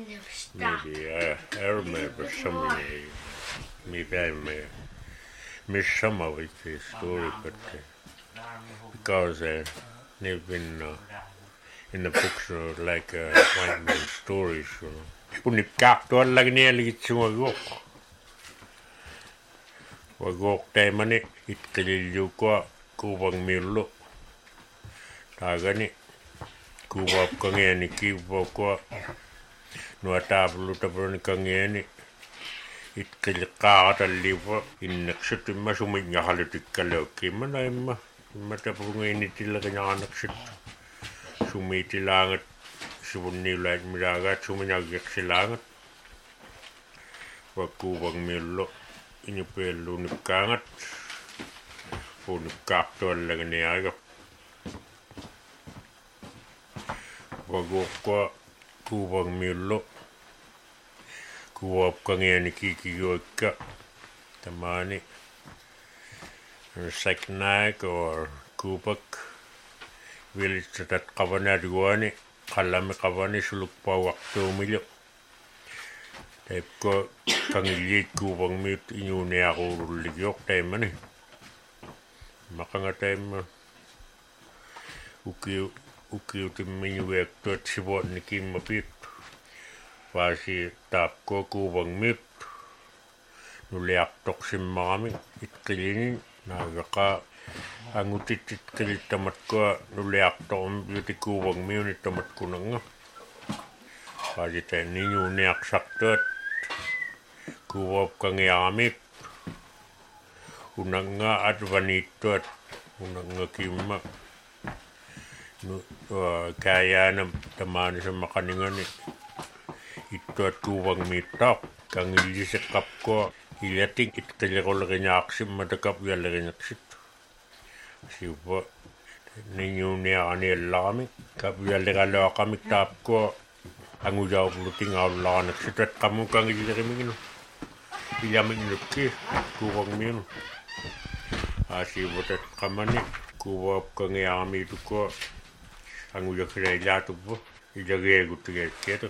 Maybe I remember some maybe miss some of it, the story, but because they've been in the books like one stories. Punip kak tuan lagi ni lagi cuma wagok temani it kelil ko kubang milu tagani kubab kangeni kibo ko nuata blu tabron kangeni it kelil kata livo in naksutu masumi nyahalitik kalau kimana imma mata pungeni tilaga nyanak sumi tilangat subunni like miraga sumi nyagyak silangat wakubang milu ini perlu nikangat pun kaptor lagi ni agak wagok ko kubang milu kuwap kangen kiki yoka tamani saknaik or kubak village tat kavana duani kalame kavani suluk pa waktu milyo ko kangilit kubang mit inyune ako ligyok tayo man makanga tayo ukiw timinyuwek tot sibot ni kim mapit pasi tap ko kubang mit nuliak tok simami itkilinin nagaka angutit itkilit tamat ko nuliak tok beauty kubang mit tamat ko nga pasi tayo ninyune aksaktot kuwap kangyamit unanga at vanitot unanga kima kaya na taman sa makaningan ito at kuwang mitak kang ilisikap ko ilating itkaliko lagi nyaksim matakap yalagi nyaksit siwa ninyo niya kanila kami kap yalagi ala kami tap ko ang ujaw puluting awla naksit at kamu kang ililagi mingino Ilamin nuki kuwang mino asi botat kamani kuwap kangyami tu ko ang ujak sila ilatu po ilagay gutigay keto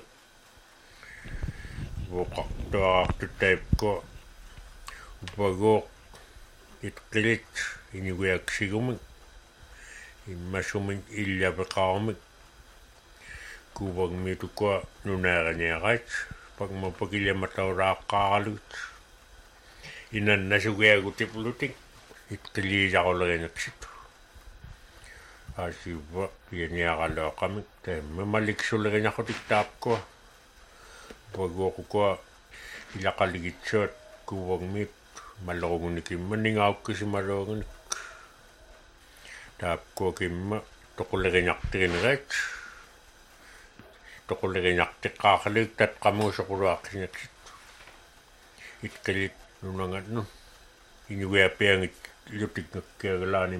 bokak to type ko bagok itkilit inyuyak sigumik imasumin ilabakawamik kuwang mito ko nunaranyakait pag mapagilya matawrakalut inan nasugaya gutip luting itkili ako lagi naksit asiba yan kalo kami mamalikso lagi ako tiktap ko bago ko ilakaligit shot kuwang mit malong ni kim maningaw ko si marong tap ko kim toko lagi nyaktin right toko lagi nyaktin kakalig tat kamu sa kurak naksit itkalit nunangat no inyuya peng lutik ngakagalan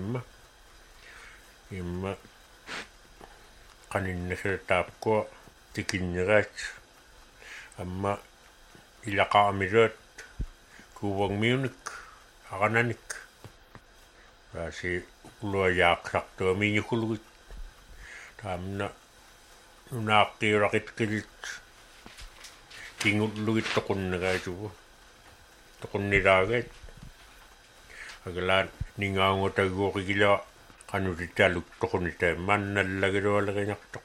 imma kanin na sa tap ko tikin nirat amma ilaka amirot kuwang miunik akananik kasi uloyak sakto aminyukulugit tam na nunakirakit kilit tingut lugit tokon na kayo tokon niragat agalan ningango tago kigila kanu ditaluk tokon nita man nalagiro lagi nyaktok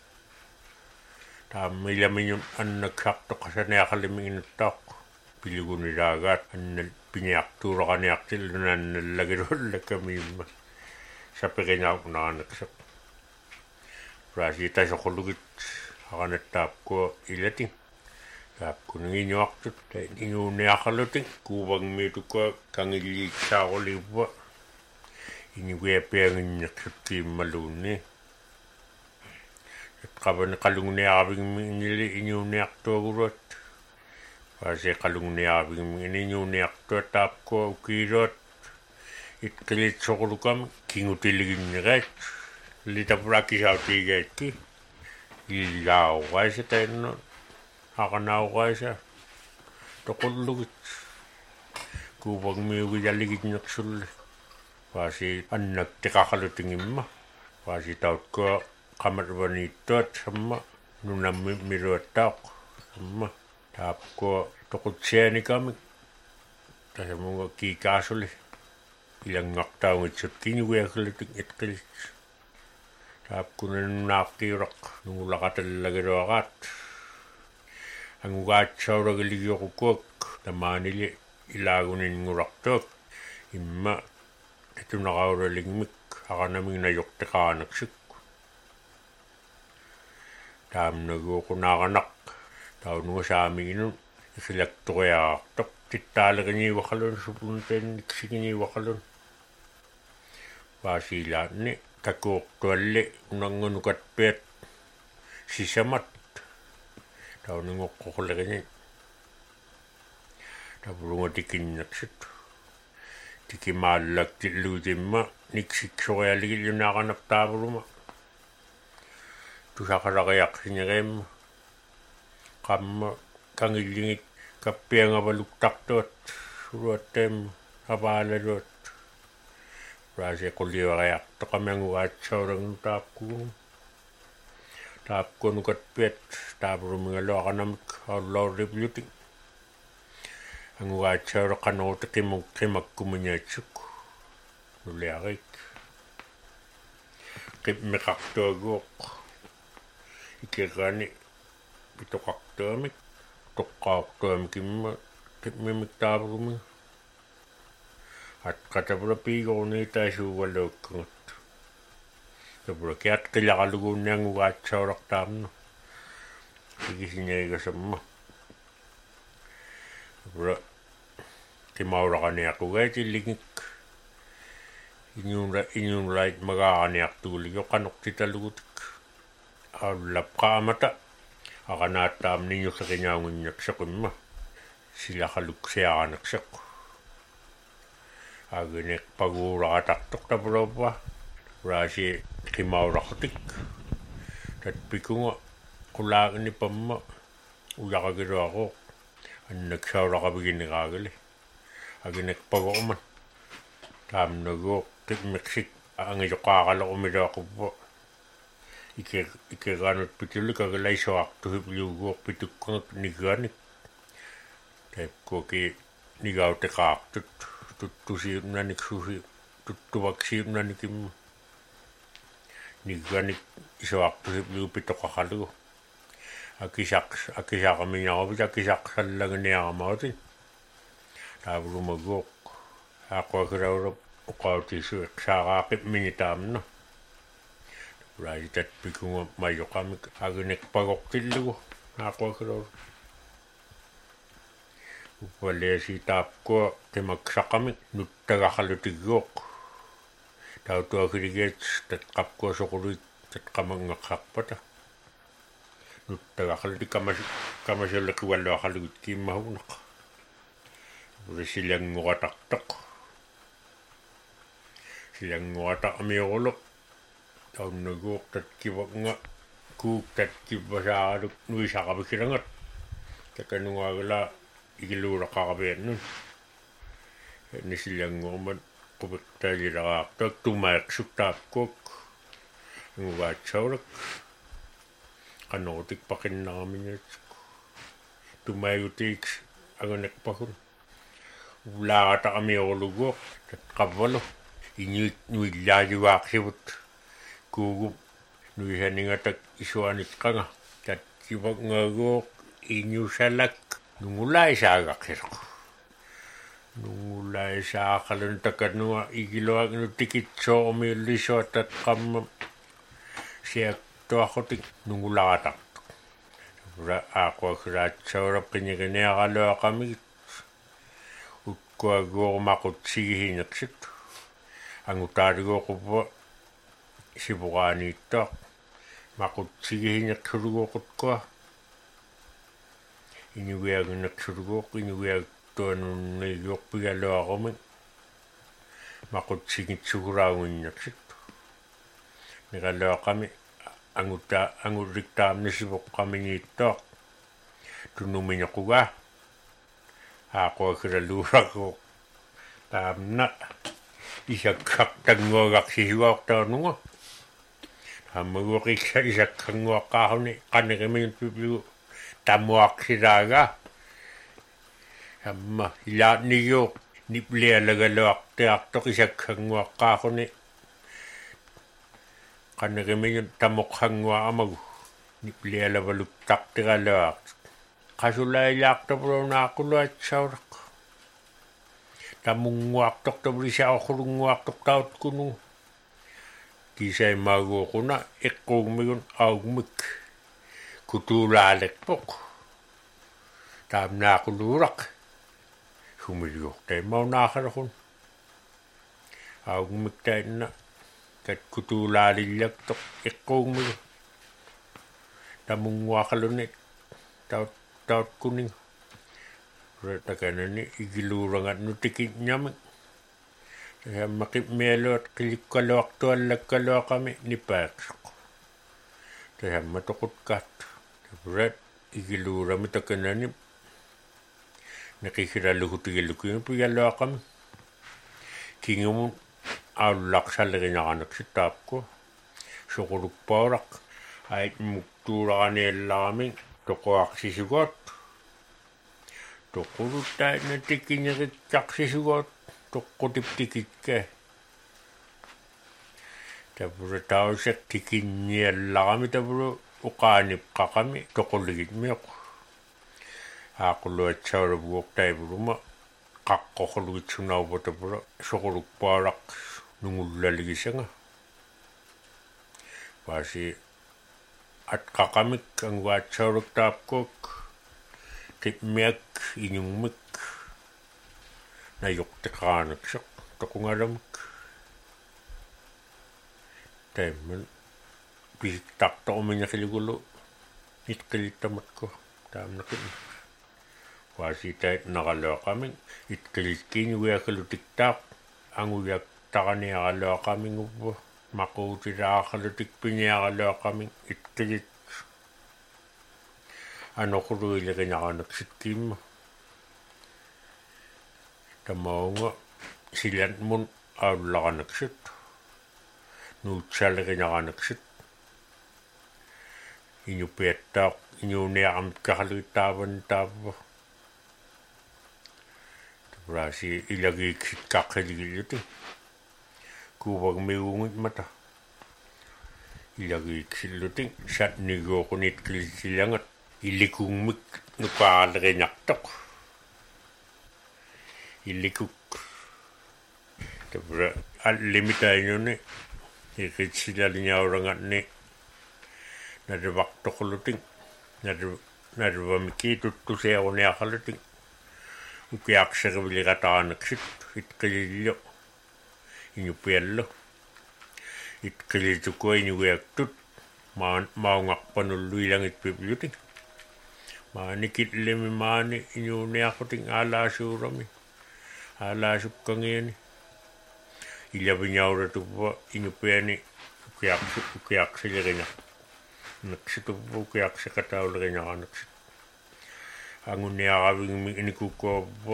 tam ilamin yung anagsak tok sa nakaliming tok piligo niragat an pinyaktura kanyaktil nan nalagiro lagami sa pekenyak na anagsak prasita sa kulugit akanatap ko ilating Kap kuning waktu teh ingu neakaluting kuwang metu ko kangili sa oliwa ini gue pengen nyakti maluni kaban kalung ne abing mingili ingu neak to gurot pase kalung ne abing ini ingu neak to tap ko kirot it kelit sokulukam kingutilgin negat litapuraki sa tiget ki ilaw kasi tayo akanaw kaya tokulugit kuwang miuwi jaligit naksul pasi anak tikakaluting imma pasi taut ko kamarwanitot sama nunam mirotak amma taapko toqutseanikamik tasamunga kiikaasuli ilangngaqtaungitsut kinuiakulitik itqilit taapkunannaaqqiuraq nungulaqatallagiruaqaat angugaatsauragiligiuqukuak tamaanili ilaaguninngurartuak imma tatunaqauraligmik aqanamignayorteqaanaksuk taamnaguuqunaaqanaq taununga saamiginun isilaktoriaartoq tittaaleqiniuaqalun supuntaanniksigiниuaqalun vaasilaanni kakuuqtualli unangunukatpiat sisamat taunungoqqoqleqini tapulunga tikinnaksut tikimaallaktilluutimma niksiksorialigillunaaqanaqtaavuluma tusaqalariaqsinereemma qamma kangillingit kappiangavaluktartuat suluattaimma apaalaluat raasiqulliuariartoqamiangugaatsaulagnu taapkunukatpiat taapulumigaluaqanamik aulloorriplutik angugaatsaulaqanuruti qimakkumiñaatsuk nuliarik qipmeqartuaguoq ikirani pitoqartuamik toqqaartuamikimma qipmimik taapulumi atqatapula piigorni taasuugaluukkungut tapula kiat qilaqaluguunniangugaatsaulaqtaamna ikisiñaigasamma tapula qimaulaqaniaqugaatiligik iñuunlait magaaqaniartuuligo qanortitalugutik aallaqqaamata aqanaattaam niñulleqinaaunginñakseqimma silaqaluksiaaneqseq agineq paguulaqatartoq tapulaupa raasi qimaulaqatik tatpikunga qulaaqinipamma uyaqagiluaqooq annaksaulaqaviginniqaagili agineq pagorman taamnaguoq qipmeqsik angijoqaaqaloqumiluaquppa ikeranut pituluk agilaisuartuhipliuguoq pitukkangak niganik taipkuki nigauteqaartut tuttusiipnanik susi tuttuvaksiipnanikimma niganik isuartuhipliu pitoqaqalugu akisaqamiñarupit akisaqsallaginiaramautin taavulumaguoq aaquakilaurup uqautisuiq saaqaaqipmini taamna raasitat pikunga mayoqamik agineq pagortillugu aaquakilaurup upaleesi taapkua qimaksaqamik nuttagaqalutiguoq tautuakiligiat tatqapkua soquluit tatqamanngaqsarpata nuttagaqalutik kamasulleqivalluaqalugut kiimmahuunaq ulisilanguqatartoq silanguqataqamiuruloq taunnaguoq tatkivaqnga kuuk tatkivasaaraluk nuisaqavikilangat takanungaagala igiluulaqaqaviannun nisilanguumat qupiqtaalilaaqaartuak tumaeqsuktaapkuak angugaatsaulak qanurutik paqinnaramiñatsuk tumaigutiik aganeqpakun ulaaqataqamiuruluguoq tatqavvalu iñuit nuillaayuaaqsivut kuugup nuisaningatak isuanitqanga tatkivaqngaaguoq iñusalak nungulaisaagaqsisoq nungulaisaaqalun takanua igiluaqnu tikitsoormiullisuat tatqamma siaktuaqqutik nungulaqatartuq aaquakulaatsaulap qiñiqiniaqaluaqamigit ukkuaguormaqut sigihineqsut angutaaligoquppa sipuqaaniittaaq maqut sigihineqsuluguoqutkua iñugiagineqsuluguoq iñugiaktuanunnigiorpigaluaqumik maqut sigitsugulaagunniaqsut niqaluaqami angulliktaamnisipoqqaminiittaaq tunumiñoqugaa aaquakilaluuraqquuq taamna isakqaqtanguagaqsisuaortaununga taammaguoq isakqanguaqqaaruni qaneqiminut pipligu tamuaqsilaaga amma ilaatniguuq niplialagaloartiartoq isakkanguaqqaaquni qaneriminun tamoqhangua amagu niplialavaluk tartiralaaq qasulailaaqtapurunaaquluatsauraq tamunguartortapulisaaqulunguartortaut kunu kisaimaguuquna iqquugmigun augmik kutuulaaleqpoq taamnaaquluuraq humiliortaimaunaaxalaqun augmik tainna kat kutuulaalillaktoq iqquugmigu tamunguaqaluni taut kuning retakanani igiluurangat nutikinnyami maqipmialuat qilikkaluartuallakkaluaqami nipaaqsoq tahamma toqutkaat ret igiluurami takanani neqigiralugutigilukinu pigaluaqami kingumun aulaqsaleriñaqaneqsitaapku soqulukpauraq ait muktuuraqaniallaami toqoaqsisugot toqulutaitna tikiñeritaqsisugot toqqutiptikikka tapuru tausek tikinniallaqami tapuru uqaaniqqaqami toqulligitmiuq aaquluatsaulavuuqtaipuruma qaqqoqulugitsunaupa tapuru soqulukpauraq nungullaligisanga pasi atqaqamik anguaatsauluktaapkuuk qipmiak iñummik najuqtiqaaneqsoq toqungalamik taimman pihiktaqtoqumiñaqilugulu itqilittamatku taamnaqim waasitait naqaluaqamik itqilitkiiñugiakalutiktaaq anguyaktaqaniaqaluaqaminguppu maquutilaaqalutikpiñiaqaluaqamik itqilit anoquluiliqinaaqaneqsitkimma tamaunga silatmun aullaqaneqsit nuutsaleriñaqaneqsit iñupiattaaq iñuuniaqamit qaxaluittaavan taappa tapraasi ilagiiksit qaqqaligilluti kuuvagmiuungitmata ilagiiksilluti satniguuqunit qilisilangat ilikuummik nuqaaleriñartoq ilikuk tapra allimitainuni iqitsilaliñaurangatni narivaqtoqulutin narivamiki tuttusiaquniaqalutin ukiaqseribiliqataaneqsit itqilillu iñupiallu itqilitukua iñugiaktut maungarpanullu ilangitpiplutin maani kitlimi maani iñuuniaqutin aalaasuurami aalaasukkangiani ilaviñauratuppa iñupiani ukiaqsileriñaq neqsituppa ukiaqsiqatauleriñaqaneqsit anguniaqavigmi inikukkuappa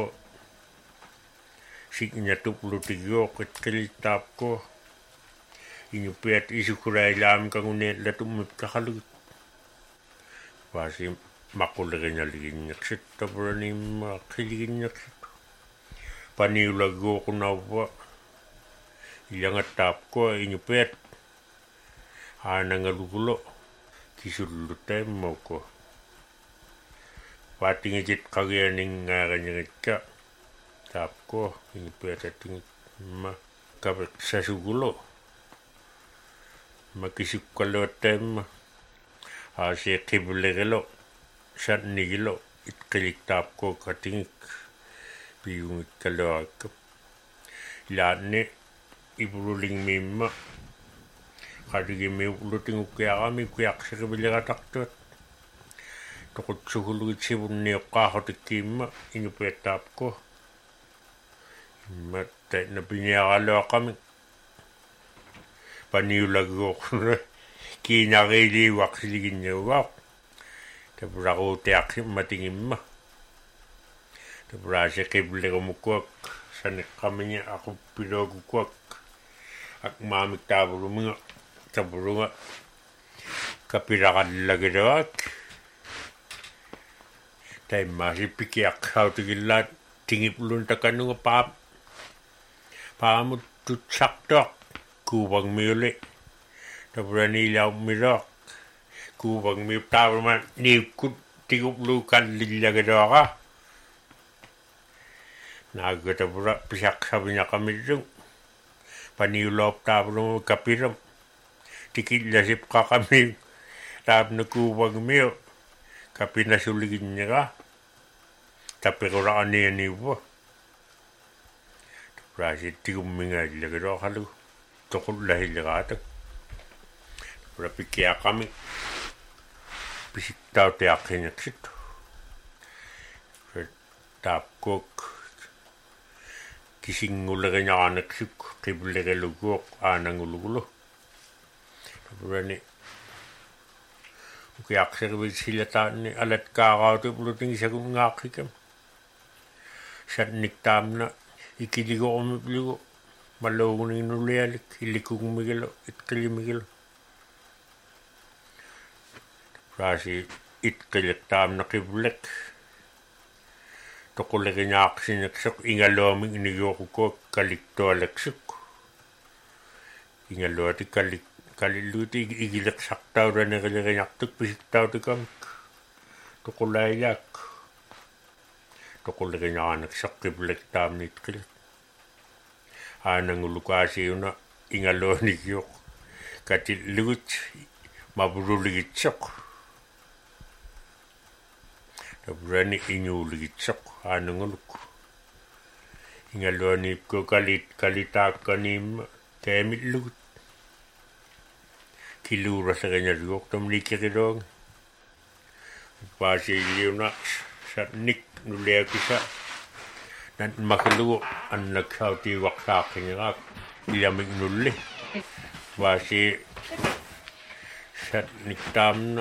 sikñatuplutigioq itqilittaapku iñupiat isukurailaami kanguniallatumip qaxalugit paasi maquleriñaliginneqsit tapuranimma qiliginneqsit paniulaguuqunaupa ilangattaapkua iñupiat aanangalugulo kisullutaimmaukua paatingijit qagianingaaqañerikka taapkua iñupiatatingimma kapeqsasugulo makisukkaluattaimma aasiqqibulerilo satnigilo itqilittaapkua katingik piungikkaluarakkap ilaanni ipululingmiimma qaligimiuplutingukkiaqami ukiaqseribiliqatartuat toqutsugulugitsivunniuqqaaxutikkiimma iñupiattaapkua imma taitna piñiaqaluaqami paniulaguuquna kiinariiliuaqsiliginniugaaq tapuraquutiaqsimmatingimma tapuraasiqiplerumukkuak saneqqamiña aquppiluakukkuak akmaamik taavuluminga tapurunga kapilaqallagiluak taimmaasi pikiaqqautigillaat tingiplun takanunga paamut tutsaqtoq kuuvangmiuli tapuraniilaumiloq kuuvangmiup taavaman niukkut tiguplu kallillagaloaqa naaggatapura pisaqqaviñaqamillung paniuloop taavulunga kapiram tikillasip qaqami taapna kuuvangmiu kapinasuliginniqa tapiquraqanianiuvva raasit tigummingaallagaloaqalu toqullahilleqaatak rapikiaqami pisiktautiaqqineqsit taapkuuk kisinguleriñaqaneqsuk qivlereluguuq aanangulugulu tapurani ukiaqservitsillataanni alatkaaqautiplutingisakunngaaqqikam sanniktaamna ikiligoormipligu malluuguninullialik illikugmigilu itqilimigilu raasi itqiliqtaamna qivlek toquleriñaaqsineqsoq ingaluami iniguoqukuak kaliktualeqsuk ingaluati kalilluuti igileqsaqtaulanerileriñartuk pisiktautikam toqulailaak toquleriñaqaneqsoq qivlektaamni itqilik aanangulukaasiuna ingaluanigiuq katillugut mapululigitsoq tapurani iñuuligitsoq aananguluk ingaluaniipku kalitaakkaniimma taamillugut kiluuraseriñaluuq tamniikeriluangi paasiilliuna sannik nuliakisa nan makilugu annaksautiuaqsaaqqiñeraaq ilamik nulli paasi sanniktaamna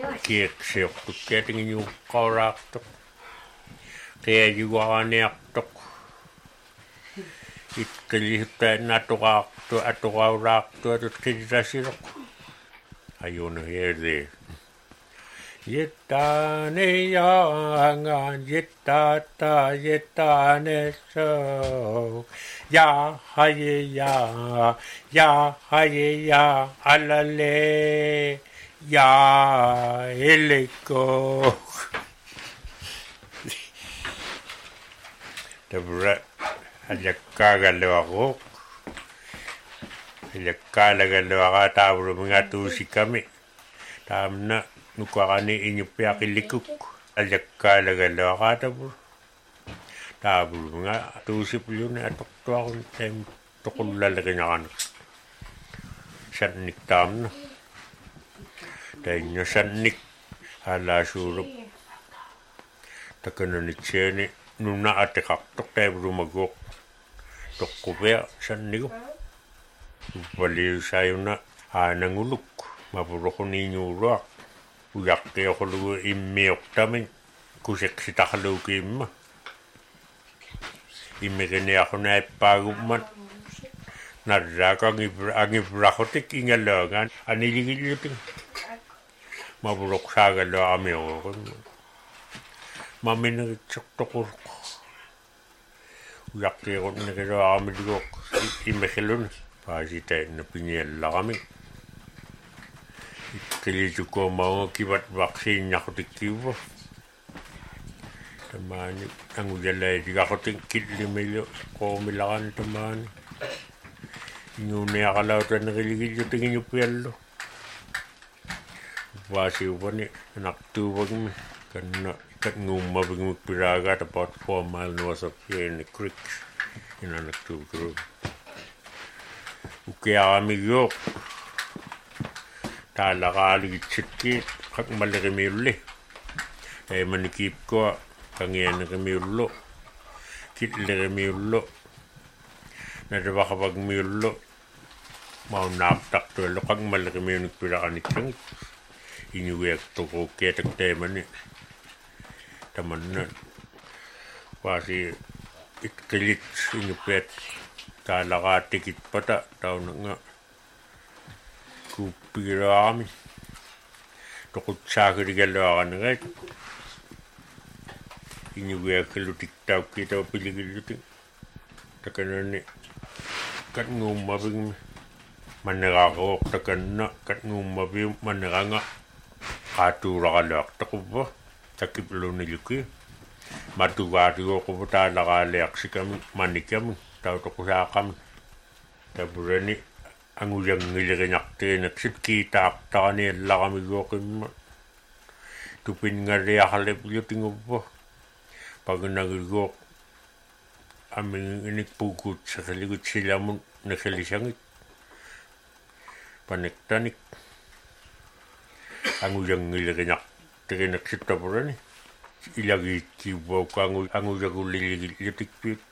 kiiqsiortukkiatingiñuuqqauraartoq qiayuaraaniartoq itqilisuttaanna atoqauraartuatut qililasiloq ayuuna hierde Yettane yangan yettata yettane so ya haye ya alale ya eleko tabra ajakkagalluaqu ajakkaalagaluaqa taavuru mingatuusikami taamna nukarani iñuppiaqillikuk ajakkaalagaluaqaatapur taavulunga tuusipluni atoqtuaqun taim toqullaleqinaqaneq sannik taamna tainna sannik alaasuurup takananitsiani nunna atiqartoq taivulumaguuq toqqupia sannigu valiusaayuna aananguluk mapuluquniiñuuruaq uyaqqioqulugu immiortamin kuseqsitaqaluukiimma immiginiaqunaaippaagumman narraaka angivraqutik ingaluangaan aniligillutin mapuluqsaagalluaqamiuruqun maminegitsoqtoquruq uyaqqioqunniqiluaqamiliguuq immikiluni paasitainna piniallaqami Kilisukomaunga kivat vaksiinñartikkiuva tamaani angujalaitiqartik killimillu qoomilaqani tamaani iñuuniaqalautaneriligillutingiñuppiallu vaasiuvani anartuuvagmi kanna katnguummavigmukpiraagaat about 4 miles north of here in the creek in Anaktuuguru ukiaramiguuq taalaqaaligitsikkiit qaqmallerimiulli taimanikiipkua kangianerimiullu killerimiullu natavaqavagmiullu maunnaartartuallu qaqmallerimiunikpilaqanikkangit iñugiaktoquukkiatak taimani tamanna vaasi itqilit iñuppiat taalaqaatikitpata taunanga kuuppigilaarami toqutsaagiligalluaqanerait inuviakkalu tiktaukkiitava piligillutin takanani katnguummavigmi manneraqaruq takanna katnguummavium manneranga qaatuulaqaluartaquvva takipluniluki matugaatigoquva taalaqaaliaqsikami manikami tautoqusaaqami tapurani angulangngileriñartigineqsit kiitaaqtarani allaramiguoqimma tupinngaliaqaliplutinguvva pagunagiguoq amminginik puukutseqiligut silamun neqelisangit panektanik angulangngileriñartigineqsit tapurani ilagiittiuvauka angulagulliligilutikpiut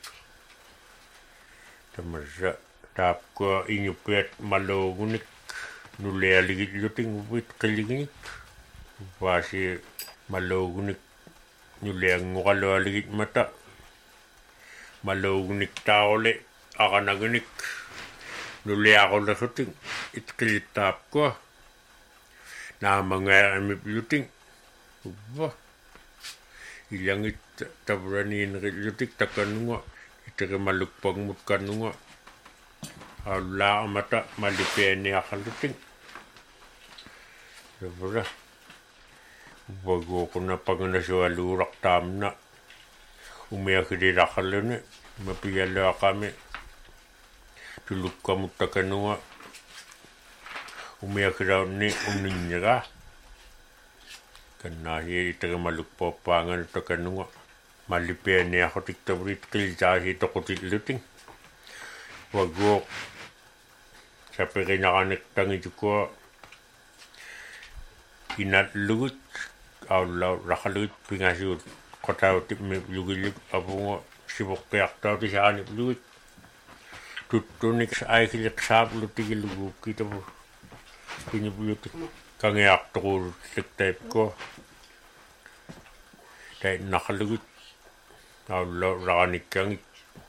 tamassa taapkua iñuppiat maluugunik nulealigillutinguvit qiliginik vaasi maluugunik nuleanguqalualigit mata maluugunik taole aqanagunik nuleaqullerruting itqilittaapkua naamangaamipluting uvva ilangit tapuraniinerillutik takannunga iteqimalukpagmut kannunga aullaamata malipianiaqalluting tapura vaguoquna pagunasualuuraqtaamna umiakililaqalluni mapialluaqami tulukkamut takannunga umiakilaunni unninniga kannaasi iteqimalukpaappaangana takannunga malipianiaqotik tapurit qiltaasi toqutilluting vaguoq saperiñaqanek tangitukua inatlugut aulau raqalugut pingasuut qotautimmi lugilluk apunga sivoqqiartauti saaniplugut tuttunik aikiliqsaaplutigilluguukkitapu piniplutik kangiartoquuluttaktaipkua tainnaqalugut aulau raqanikkangit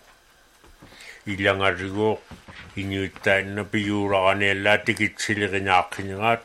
ilangarigoq iñuittaanna piyuuraqaniallaa tikitsileriñaaqqinigaat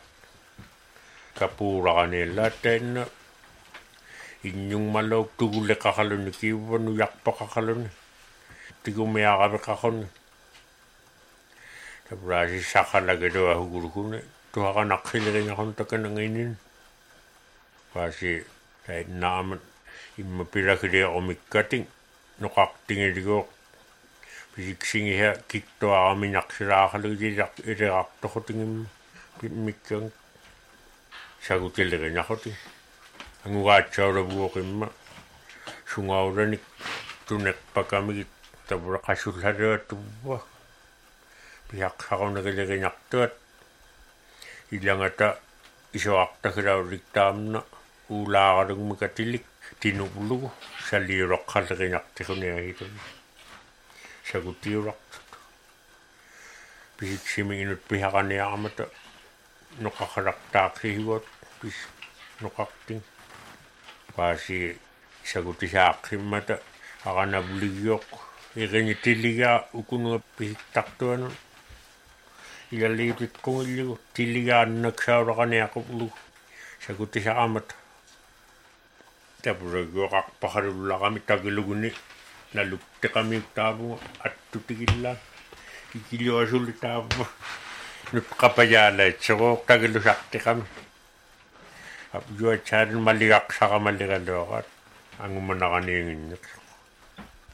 kapuuraqaniallaattaanna inñungmalluuk tuguleqaqaluni kiuvvanu yarpaqaqaluni tigumiaqaveqaquni tapuraasi saqalagalua hugulukuni tuhaqanaqsileriñaqun takanangainin vaasi tainnaamat imma pilagiliaqumikkating noqartingiligoq pisiksingiha kiktuaraminaqsilaaqalugilisaq ileqartoqutingimma pimmikkan sagutilleriñaqoti angugaatsaulavuoqimma sungaulanik tuneqpakamigit tapura qasullaluattuvva piaqsaqunagileriñartuat ilangata isuaqtakilaulliktaamna uulaaqalugmikatilik tinuplugu saliuleqqalleriñartiquniagitumi sagutiuraqtut pisiksimiginut pihaqaniaqamata noqaqalaqtaaqsihivuat pis noqarting vaasi sagutisaaqqimmata aqanavuligioq iqiñitilligaa ukunuga pisiktartuanu igalliutitqungillugu tilligaannaksaulaqaniaquplugu sagutisaqamata tapuraguoqarpaqalullaqami tagiluguni nalukteqamiuktaavuga attutigillaa ikiliuasullitaavuga nutqapayaalaitseqooq tagilusartiqami apjuatsaadun malligaqsaqamalligaluaqaat angumanaqaniinginneq